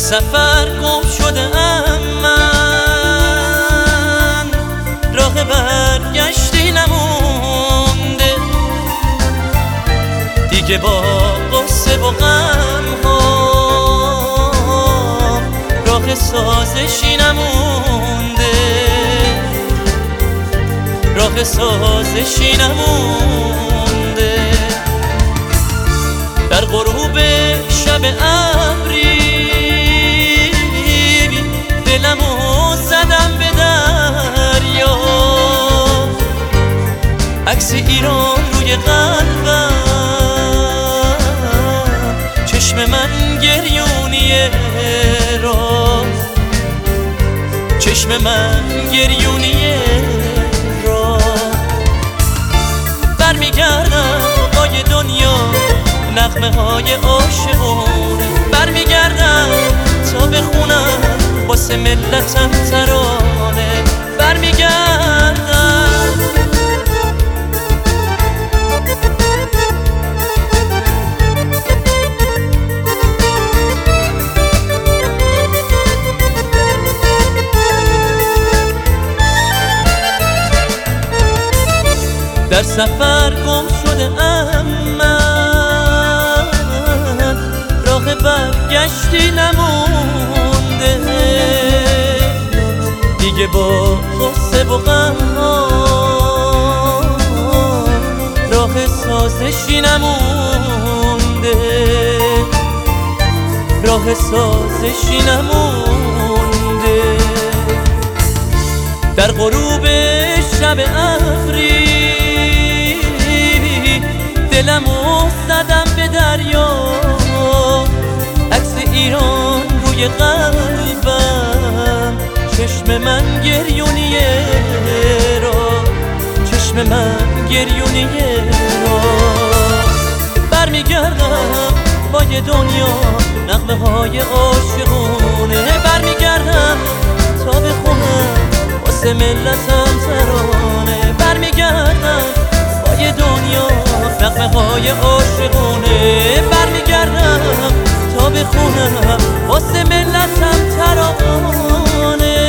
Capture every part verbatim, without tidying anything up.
سفر گم شده ام من، راه برگشتی نمونده دیگه، با قصه و غم ها راه سازشی نمونده، راه سازشی نمونده. در غروب شب ابری دلمو زدم به دریا، عکس ایران روی قلبم، چشم من گریونیه را، چشم من گریونیه را. برمیگردم پای دنیا نغمه های عاشقونه، برمیگردم تا بخونم واسه ملتم ترانه، برمیگردم. در سفر گم شده ام من، راه برگشتی نمونده دیگه، با غصه و غم راه سازشی نمونده، راه سازشی نمونده. در غروب شب ابری دلمو زدم به دریا، عکس ایران روی قلبم، چشم من گریونیه را، چشم من گریونیه را. برمیگردم پای دنیا نغمه های عاشقونه، برمیگردم تا بخونم واسه ملتم ترانه، برمیگردم پای دنیا نغمه های عاشقونه، برمیگردم تا بخونم واسه ملتم ترانه.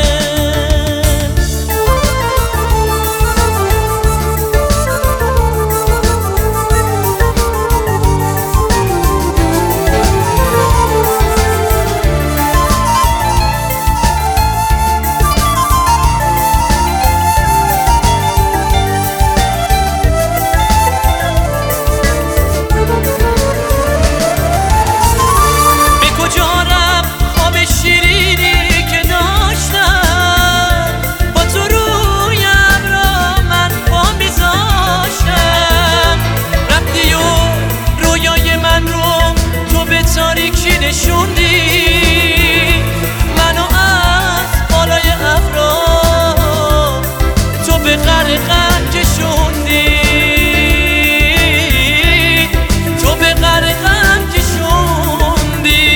تاریکی نشوندی منو از بالای ابرا، تو به غرقم کشوندی، تو به غرقم کشوندی.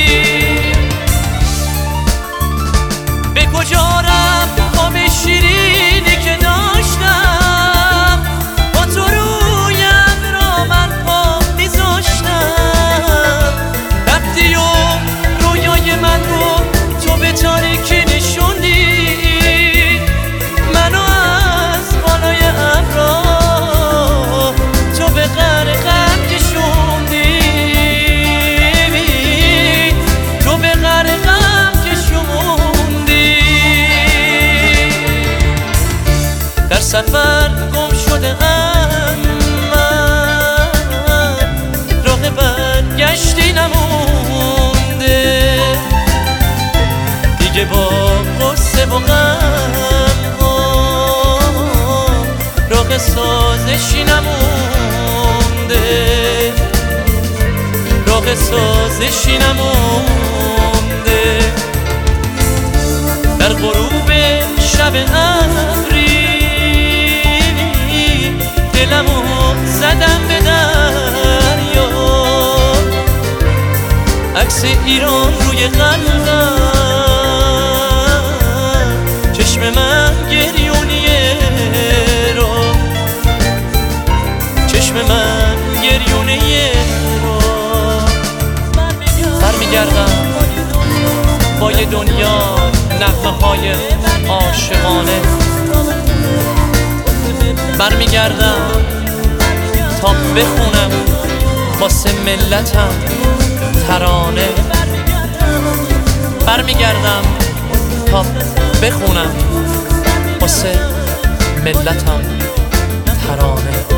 به کجا رفت خواب شیرینی که داشتم، با تو روی ابرا من پا میذاشتم، رفتی و رویای من رو تو به تاریکی نشوندی، منو از بالای ابرا تو به غرقم کشوندی، تو به غرقم کشوندی. در سفر گم شده ام من، راه برگشتی نمونده دیگه، با غصه و غم راه سازشی نمونده، راه سازشی نمونده. در غروب شب ابری دلمو زدم به دریا، عکس ایران روی قلبم، چشم من گریونیه را، چشم من گریونیه را. برمیگردم های دنیا نغمه های عاشقانه. برمیگردم تا بخونم واسه ملتم ترانه. برمیگردم تا بخونم واسه ملتم ترانه.